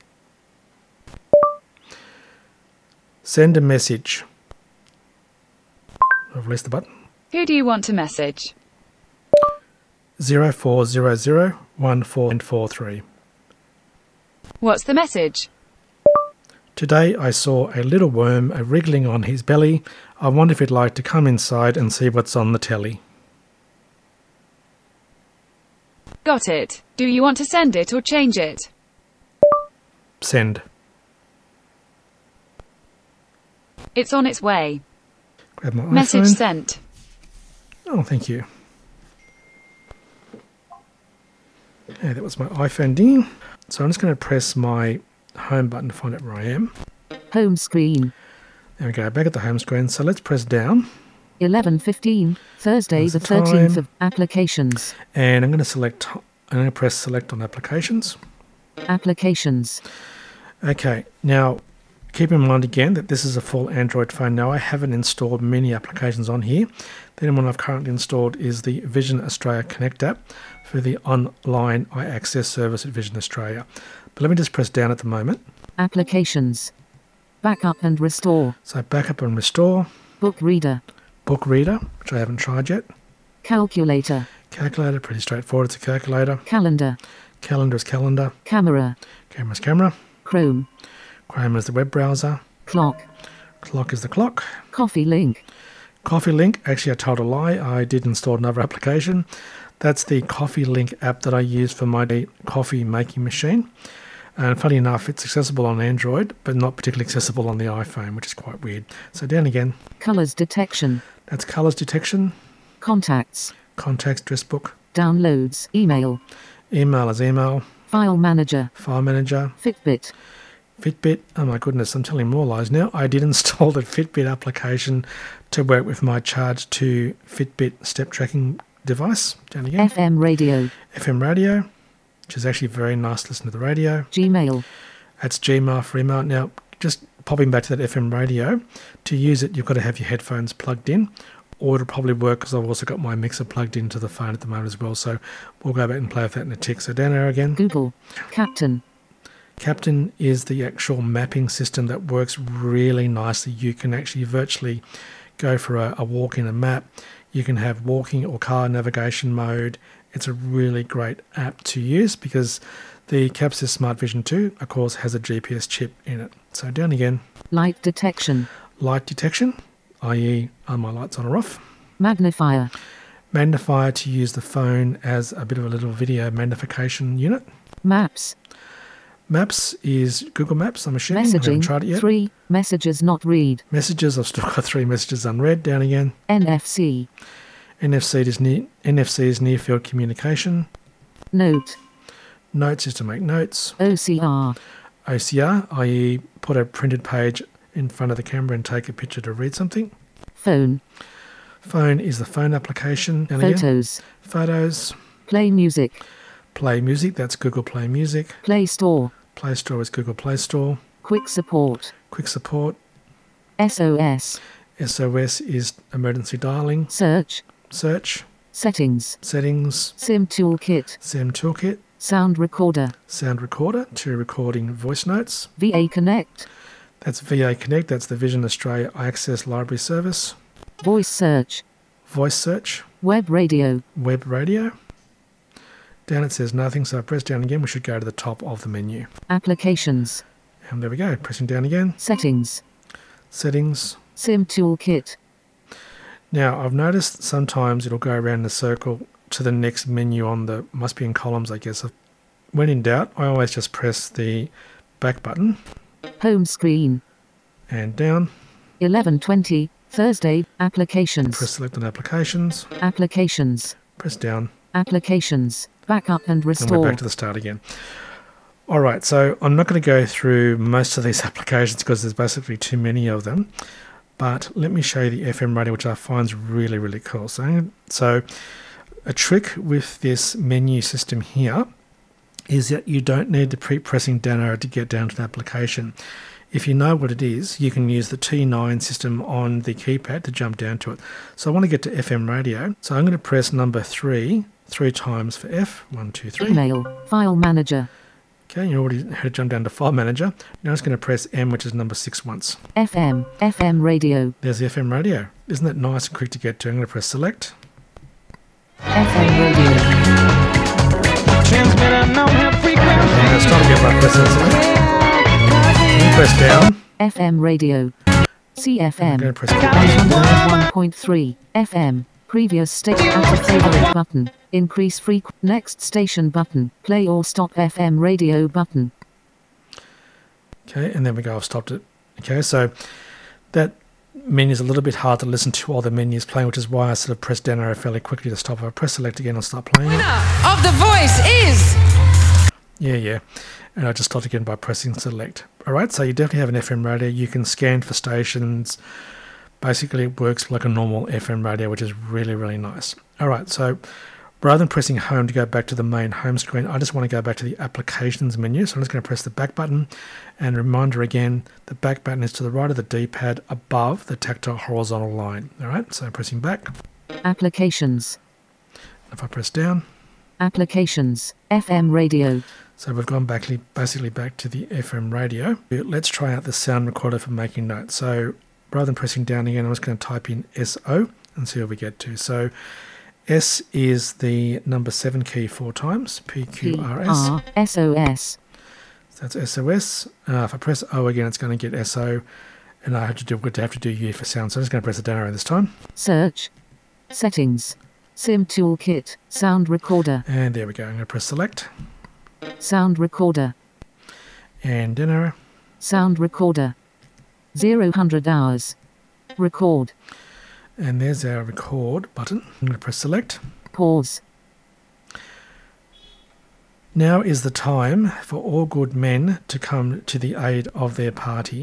Send a message. I've released the button. Who do you want to message? 04001443. What's the message? Today I saw a little worm wriggling on his belly. I wonder if he'd like to come inside and see what's on the telly. Got it. Do you want to send it or change it? Send. It's on its way. Grab my Message iPhone. sent. Oh, thank you. Okay, that was my iPhone ding. So I'm just going to press my home button to find out where I am. Home screen. There we go, back at the home screen. So let's press down 11:15, Thursday That's the the time. 13th of Applications. And I'm going to press select on applications. Applications. Okay, now keep in mind again that this is a full Android phone. Now I haven't installed many applications on here. The only one I've currently installed is the Vision Australia Connect app for the online iAccess service at Vision Australia. But let me just press down at the moment. Applications. Backup and restore. So backup and restore, Book reader. book reader, which I haven't tried yet. Calculator. Calculator, pretty straightforward. It's a calculator. Calendar. Calendar is calendar. Camera. Camera is camera. Chrome. Chrome is the web browser. Clock. Clock is the clock. Coffee link. Coffee Link, actually I told a lie, I did install another application. That's the Coffee Link app that I use for my coffee making machine. And funny enough, it's accessible on Android, but not particularly accessible on the iPhone, which is quite weird. So down again, Colors detection. that's colours detection, Contacts. contacts, address book, Downloads. Email. email is email, File manager. file manager, Fitbit. Fitbit. Oh my goodness, I'm telling more lies now. I did install the Fitbit application to work with my Charge 2 Fitbit step tracking device. Down again. FM radio. FM radio, which is actually very nice to listen to the radio. Gmail. That's Gmail for email. Now, just popping back to that FM radio, to use it, you've got to have your headphones plugged in, or it'll probably work because I've also got my mixer plugged into the phone at the moment as well. So we'll go back and play with that in a tick. So down there again. Google. Captain. Captain is the actual mapping system that works really nicely. You can actually virtually go for a walk in a map. You can have walking or car navigation mode. It's a really great app to use because the Capsys Smart Vision 2, of course, has a GPS chip in it. So down again, Light detection. light detection, i.e. are my lights on or off. Magnifier. Magnifier to use the phone as a bit of a little video magnification unit. Maps. Maps is Google Maps, I'm assuming. I haven't Messaging. tried it yet. 3. Messages not read. Messages, I've still got 3 messages unread. Down again. NFC. NFC is near field communication. Note. Notes is to make notes. OCR. OCR, i.e. put a printed page in front of the camera and take a picture to read something. Phone. Phone is the phone application. Down again. Photos. Photos. Play music. Play music, that's Google Play Music. Play store. Play Store is Google Play Store. Quick support. Quick support. SOS. SOS is emergency dialing. Search. Search. Settings. Settings. SIM toolkit. SIM toolkit. Sound recorder. Sound recorder to recording voice notes. VA Connect. That's VA Connect, that's the Vision Australia iAccess Library Service. Voice search. Voice search. Web radio. Web radio. Down it says nothing, so I press down again. We should go to the top of the menu. Applications. And there we go. Pressing down again. Settings. Settings. SIM toolkit. Now, I've noticed sometimes it'll go around in a circle to the next menu on the, must be in columns, I guess. When in doubt, I always just press the back button Home screen. and down. 11:20. Thursday. Applications. Press select on applications. Applications. Press down. Applications. Backup and And we're restore. back to the start again. All right, so I'm not going to go through most of these applications because there's basically too many of them. But let me show you the FM radio, which I find is really, really cool. So a trick with this menu system here is that you don't need to keep pressing down arrow to get down to the application. If you know what it is, you can use the T9 system on the keypad to jump down to it. So I want to get to FM radio. So I'm going to press number 3 times for F. 1, 2, 3. Email. File manager. Okay, you already had to jump down to File Manager. Now I'm just going to press M, which is number 6 once. FM. FM radio. There's the FM radio. Isn't that nice and quick to get to? I'm going to press Select. FM radio. And it's time to get my pressing Select. And press down. FM radio. I'm CFM. going to press 101.3 FM. Previous station at the favorite button. Increase next station button. Play or stop FM radio button. Okay, and then we go, I've stopped it. Okay, so that menu is a little bit hard to listen to while the menu is playing, which is why I sort of press down arrow fairly quickly to stop. If I press Select again, I'll start playing it. Of the voice is Yeah. And I just stopped again by pressing Select. All right, so you definitely have an FM radio. You can scan for stations, basically it works like a normal FM radio, which is really, really nice. All right, so rather than pressing home to go back to the main home screen, I just want to go back to the applications menu. So I'm just going to press the back button, and reminder again, the back button is to the right of the D-pad above the tactile horizontal line. All right, so pressing back. Applications. If I press down. Applications. FM radio. So we've gone basically back to the FM radio. Let's try out the sound recorder for making notes. So rather than pressing down again, I'm just going to type in SO and see what we get to. So S is the number 7 key 4 times. PQRS. SOS. So that's SOS. If I press O again, it's going to get SO, and I have to do U for sound. So I'm just going to press the down arrow this time. Search. Settings. SIM toolkit. Sound recorder. And there we go. I'm going to press select. Sound recorder. And down arrow. Sound recorder. 0-100 hours. Record. And there's our record button. I'm going to press select. Pause. Now is the time for all good men to come to the aid of their party.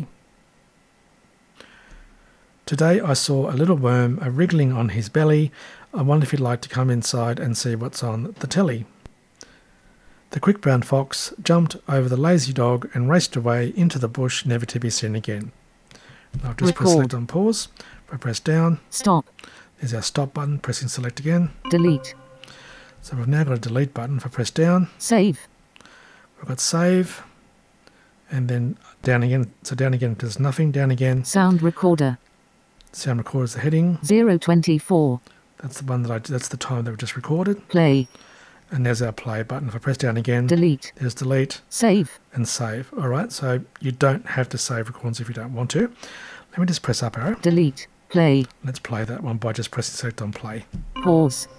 Today I saw a little worm wriggling on his belly. I wonder if he'd like to come inside and see what's on the telly. The quick brown fox jumped over the lazy dog and raced away into the bush, never to be seen again. I'll just press select on pause. If I press down, stop. There's our stop button, pressing select again. Delete. So we've now got a delete button. If I press down, save. We've got save, and then down again. So down again does nothing, down again. Sound recorder. Sound recorder is the heading. 024. That's the one that's the time that we just recorded. Play. And there's our play button. If I press down again, delete. There's delete. Save. And save. All right, so you don't have to save recordings if you don't want to. Let me just press up arrow. Delete. Play. Let's play that one by just pressing select on play. Pause.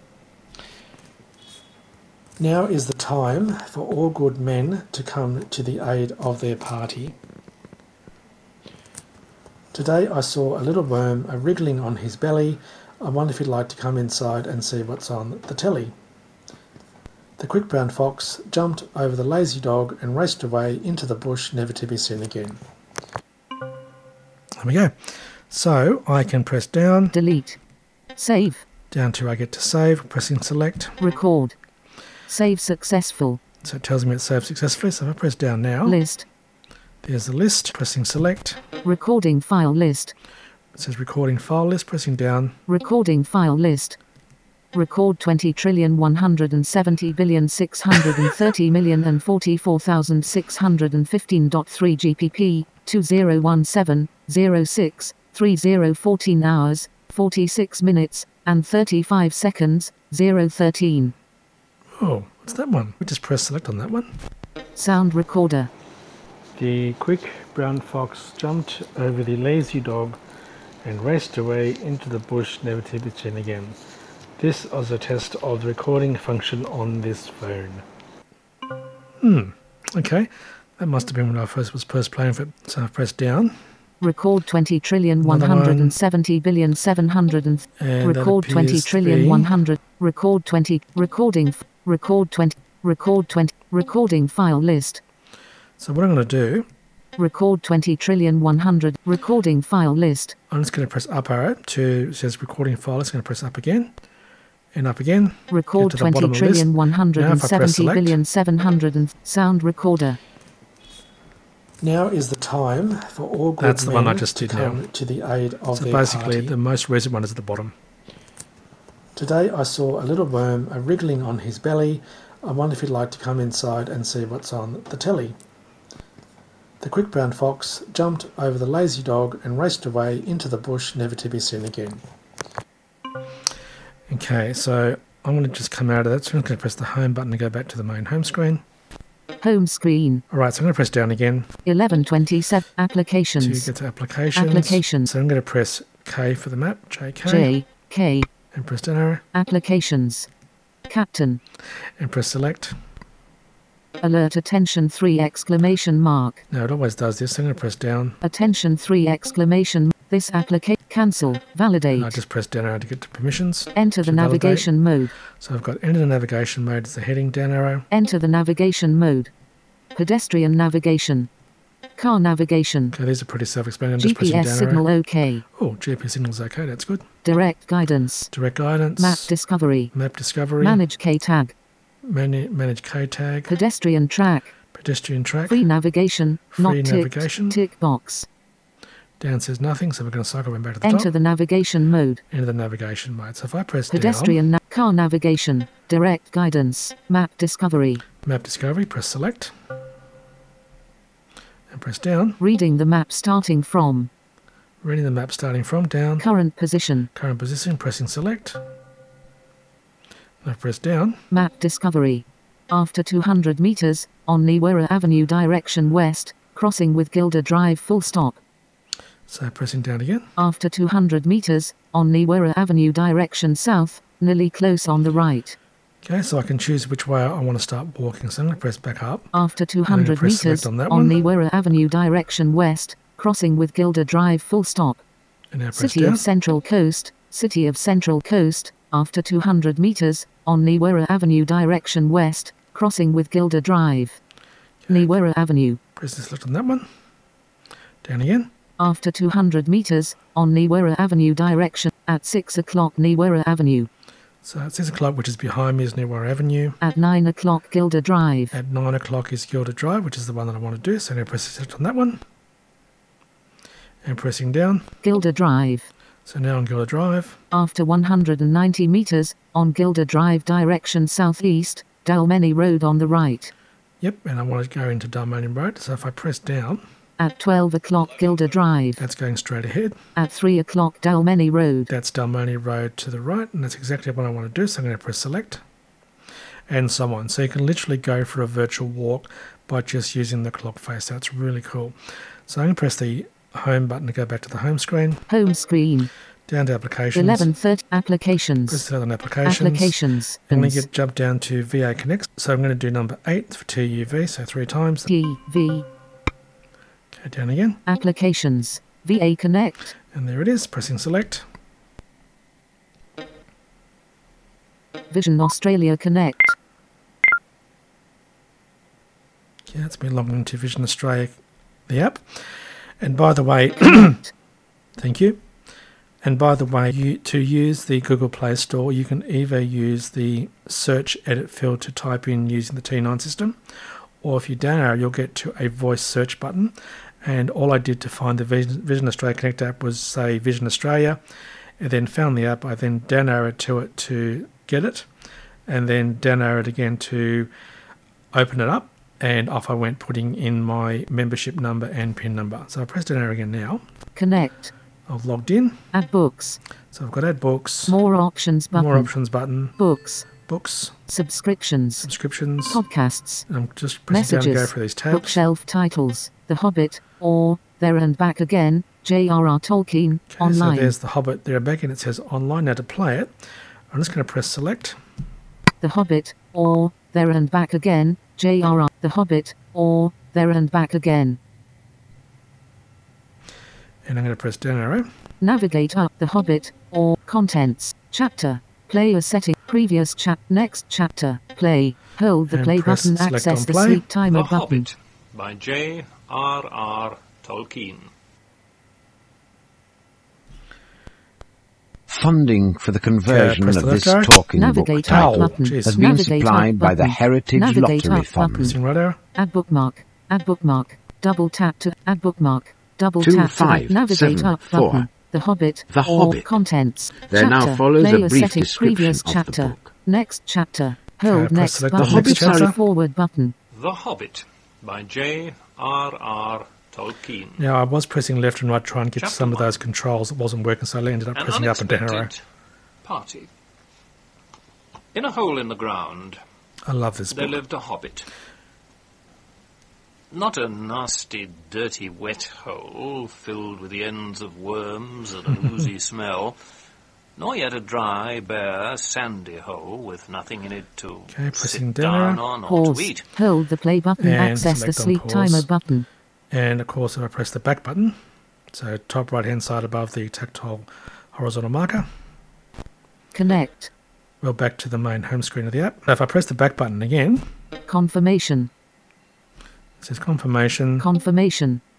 Now is the time for all good men to come to the aid of their party. Today I saw a little worm wriggling on his belly. I wonder if he'd like to come inside and see what's on the telly. The quick brown fox jumped over the lazy dog and raced away into the bush, never to be seen again. There we go. So I can press down. Delete. Save. Down to I get to save, pressing select. Record. Save successful. So it tells me it's saved successfully. So if I press down now. List. There's the list, pressing select. Recording file list. It says recording file list, pressing down. Recording file list. Record 20,170,630,044,615.3 GPP 2017 06 14 hours 46 minutes and 35 seconds 013. Oh, what's that one? We just press select on that one. Sound recorder. The quick brown fox jumped over the lazy dog and raced away into the bush, never to be seen again. This was a test of the recording function on this phone. Okay. That must have been when I was first playing with it. So I've pressed down. Record 20,170,700,000 and record 20,100,000 record 20 recording record 20 record 20 recording file list. So what I'm going to do, record 20,100,000 recording file list. I'm just going to press up arrow to, it says recording file. It's going to press up again and up again. Record 20,170,700,000 sound recorder. Now is the time for all good That's the men one I just did to come now. to the aid of So their basically, party. the most recent one is at the bottom. Today I saw a little worm wriggling on his belly. I wonder if he'd like to come inside and see what's on the telly. The quick brown fox jumped over the lazy dog and raced away into the bush, never to be seen again. Okay, so I'm going to just come out of that. So I'm going to press the home button to go back to the main home screen. Home screen. Alright, so I'm going to press down again 1127 applications. to get to applications. Applications. So I'm going to press K for the map, JK, J K and press down arrow, applications. Captain. and press select. Alert attention 3 exclamation mark. Now it always does this, so I'm going to press down. Attention 3 exclamation. This application. Cancel. Validate. And I just press down arrow to get to permissions. Enter the to validate. navigation mode. So I've got enter the navigation mode as the heading, down arrow. Enter the navigation mode. Pedestrian navigation. Car navigation. Okay, these are pretty self-explanatory. I'm just pressing GPS down signal arrow. OK. Oh, GPS signal's okay. That's good. Direct guidance. Direct guidance. Map discovery. Map discovery. Manage K-tag. Manage K-tag. Pedestrian track. Pedestrian track. Free navigation. Not Free ticked. navigation. Tick box. Down says nothing, so we're going to cycle back to the Enter top. the navigation mode. Enter the navigation mode. So if I press Pedestrian car navigation. Direct guidance. Map discovery. down, map discovery, press select. And press down. Reading the map starting from. Reading the map starting from down. Current position. Current position, pressing select. Now press down. Map discovery. After 200 meters, on Niwera Avenue direction west, crossing with Gilder Drive full stop. So pressing down again. After 200 meters, on Niwera Avenue direction south, nearly close on the right. Okay, so I can choose which way I want to start walking. So I'm going to press back up. After I'm 200 gonna press meters, select on that on one. Niwera Avenue direction west, crossing with Gilder Drive full stop. And now press City down. of Central Coast, City of Central Coast, after 200 meters, on Niwera Avenue direction west, crossing with Gilder Drive. Niwera Avenue. Press and select on that one. Down again. After 200 meters, on Niwera Avenue direction, at 6 o'clock Niwera Avenue. So at 6 o'clock, which is behind me, is Niwera Avenue. At 9 o'clock Gilder Drive. At 9 o'clock is Gilder Drive, which is the one that I want to do. So I'm going to press select on that one. And pressing down. Gilder Drive. So now on Gilder Drive. After 190 meters, on Gilder Drive direction southeast, Dalmeny Road on the right. Yep, and I want to go into Dalmeny Road. So if I press down, At 12 o'clock Gilder Drive. that's going straight ahead. At 3 o'clock Dalmeny Road. That's Dalmeny Road to the right, and that's exactly what I want to do. So I'm going to press select, and so on. So you can literally go for a virtual walk by just using the clock face. So it's really cool. So I'm going to press the home button to go back to the home screen. Home screen. Down to applications. 11:30 applications. Press that on applications. Applications. I'm going to jump down to VA Connect. So I'm going to do number 8 for TUV, so 3 times. TV. Go down again, Applications. VA Connect. and there it is. Pressing select. Vision Australia Connect. Yeah, it's been logged into Vision Australia, the app. And by the way, thank you. And by the way, to use the Google Play Store, you can either use the search edit field to type in using the T9 system, or if you down arrow, you'll get to a voice search button. And all I did to find the Vision Australia Connect app was say Vision Australia, and then found the app. I then down arrowed to it to get it, and then down arrowed again to open it up. And off I went, putting in my membership number and PIN number. So I pressed down arrow again now. Connect. I've logged in. Add books. So I've got add books, More options button. more options button, Books. books, Subscriptions. subscriptions. Podcasts. And I'm just pressing down to Messages. go through these tabs. Bookshelf titles. The Hobbit. Or There and Back Again. J.R.R. Tolkien. Okay, Online. so there's The Hobbit there back, and it says online. Now to play it, I'm just going to press select. The Hobbit. Or There and Back Again. J.R.R. The Hobbit. Or There and Back Again. And I'm going to press down arrow. Navigate up The Hobbit. Or Contents. Chapter. Player setting. Previous chap. Next chapter. Play. Hold the And play press button. select Access on the play. sleep timer The button. Hobbit by J.R.R. Tolkien. Funding for the conversion press of the this left arrow. talking book Navigate up title button. jeez. has been Navigate supplied up by the button. Heritage Navigate Lottery up Fund. button. Pressing right arrow. Add bookmark. Add bookmark. Double tap to add bookmark. Double tap to add. Navigate up 2574. button. The Hobbit. The or Hobbit. Contents. There now Chapter. follows a Player brief setting. description Previous of the chapter. book. Next chapter. Hold press next select button. the Hobbit Press chapter. forward button. The Hobbit by J.R.R. Tolkien. Now I was pressing left and right to try and get to Chapter some of one. those controls. It wasn't working, so I ended up An pressing up and down arrow. unexpected party. In a hole in the ground, I love this there book. lived a hobbit. Not a nasty, dirty, wet hole filled with the ends of worms and an oozy smell, nor yet a dry, bare, sandy hole with nothing in it to Okay, pressing sit down down on or Pause. to eat. Hold the play button. And Access the select on sleep pause. timer button. And of course, if I press the back button, so top right hand side above the tactile horizontal marker, Connect. we're back to the main home screen of the app. Now, if I press the back button again, Confirmation. it says confirmation. Confirmation.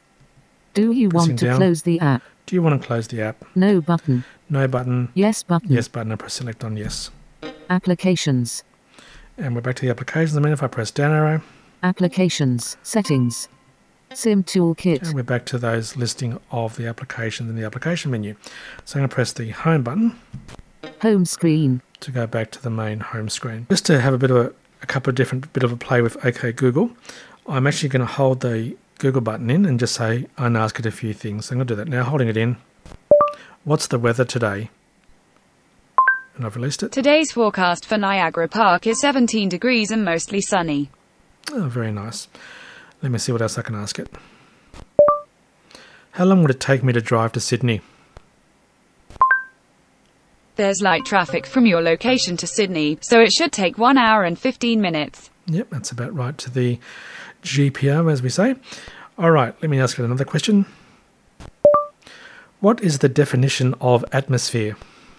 Do you Pressing want to down. close the app? Do you want to close the app? No button. No button. Yes button. Yes button. I press select on yes. Applications. And we're back to the applications. I mean, if I press down arrow, Applications. Settings. Sim Toolkit. and we're back to those listing of the applications in the application menu. So I'm going to press the home button Home screen. to go back to the main home screen. Just to have a bit of a couple of different bit of a play with OK Google, I'm actually going to hold the Google button in and just say and ask it a few things. So I'm going to do that now, holding it in. What's the weather today? And I've released it. Today's forecast for Niagara Park is 17 degrees and mostly sunny. Oh, very nice. Let me see what else I can ask it. How long would it take me to drive to Sydney? There's light traffic from your location to Sydney, so it should take 1 hour and 15 minutes. Yep, that's about right to the GPR, as we say. All right, let me ask you another question. What is the definition of atmosphere?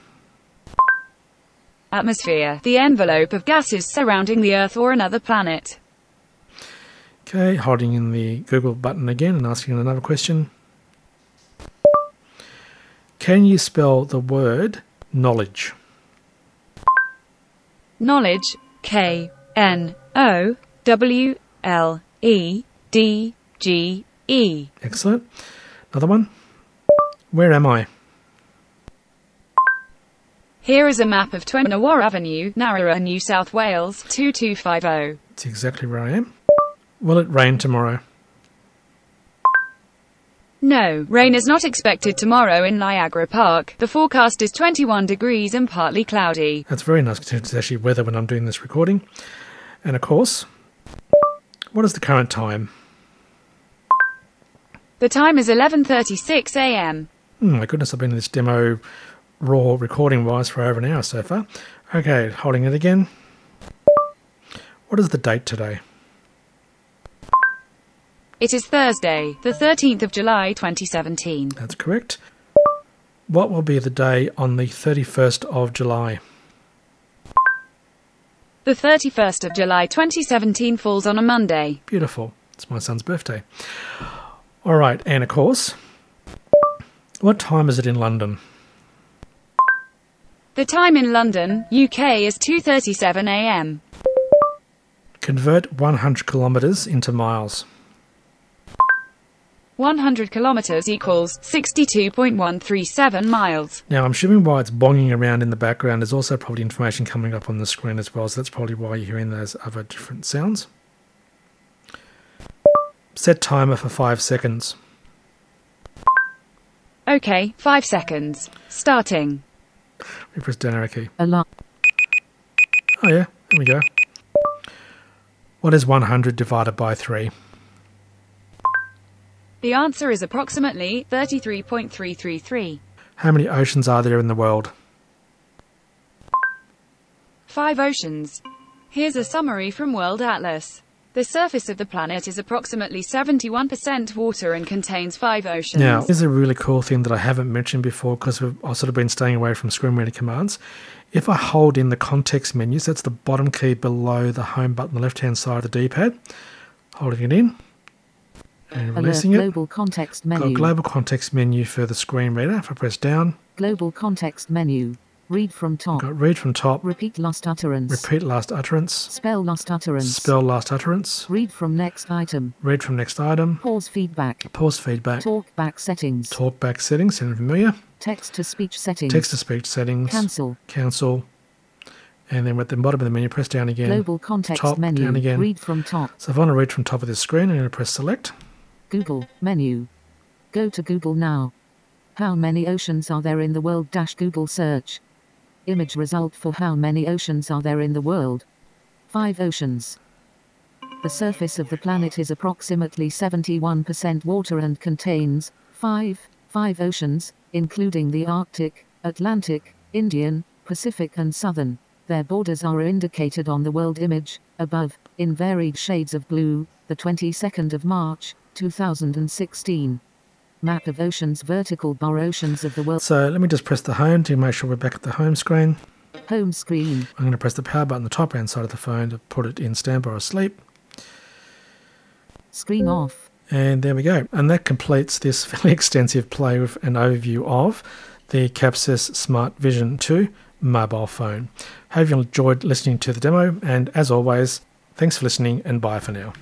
Atmosphere, the envelope of gases surrounding the Earth or another planet. Okay, holding in the Google button again and asking another question. Can you spell the word knowledge? Knowledge, Knowledge. Excellent. Another one. Where am I? Here is a map of Twenawar Avenue, Narara, New South Wales, 2250. That's exactly where I am. Will it rain tomorrow? No, rain is not expected tomorrow in Niagara Park. The forecast is 21 degrees and partly cloudy. That's very nice because it's actually weather when I'm doing this recording. And of course, what is the current time? The time is 11:36 a.m. My goodness, I've been in this demo raw recording wise for over an hour so far. Okay, holding it again. What is the date today? It is Thursday, the 13th of July, 2017. That's correct. What will be the day on the 31st of July? The 31st of July, 2017 falls on a Monday. Beautiful. It's my son's birthday. All right, and of course, what time is it in London? The time in London, UK is 2:37 a.m. Convert 100 kilometres into miles. 100 kilometers equals 62.137 miles. Now, I'm assuming why it's bonging around in the background, there's also probably information coming up on the screen as well, so that's probably why you're hearing those other different sounds. Set timer for 5 seconds. Okay, 5 seconds. Starting. We press down arrow key. Alarm. Oh yeah, there we go. What is 100 divided by 3? The answer is approximately 33.333. How many oceans are there in the world? 5 oceans. Here's a summary from World Atlas. The surface of the planet is approximately 71% water and contains 5 oceans. Now, here's a really cool thing that I haven't mentioned before because I've sort of been staying away from screen reader commands. If I hold in the context menu, so that's the bottom key below the home button, the left-hand side of the D-pad, holding it in and releasing it. Global context menu. Got global context menu for the screen reader. If I press down, Global context menu. Read from top. got read from top, Repeat last utterance. repeat last utterance, Spell last utterance. spell last utterance, Read from next item. read from next item, Pause feedback. pause feedback, Talk back settings. talk back settings, sound familiar, Text to speech settings. text to speech settings, Cancel. cancel, and then at the bottom of the menu, press down again. Global context top, menu. down again. Read from top. So if I want to read from top of this screen, I'm going to press select. Google menu. Go to Google now. How many oceans are there in the world? Google search. Image result for how many oceans are there in the world? 5 oceans. The surface of the planet is approximately 71% water and contains 5 oceans, including the Arctic, Atlantic, Indian, Pacific and Southern. Their borders are indicated on the world image, above, in varied shades of blue, the 22nd of March, 2016. Map of oceans, vertical bar oceans of the world. So let me just press the home to make sure we're back at the home screen. Home screen. I'm going to press the power button on the top hand side of the phone to put it in standby or sleep. Screen off. And there we go. And that completes this fairly extensive play with an overview of the Capsys Smart Vision 2 mobile phone. Hope you enjoyed listening to the demo, and as always, thanks for listening and bye for now.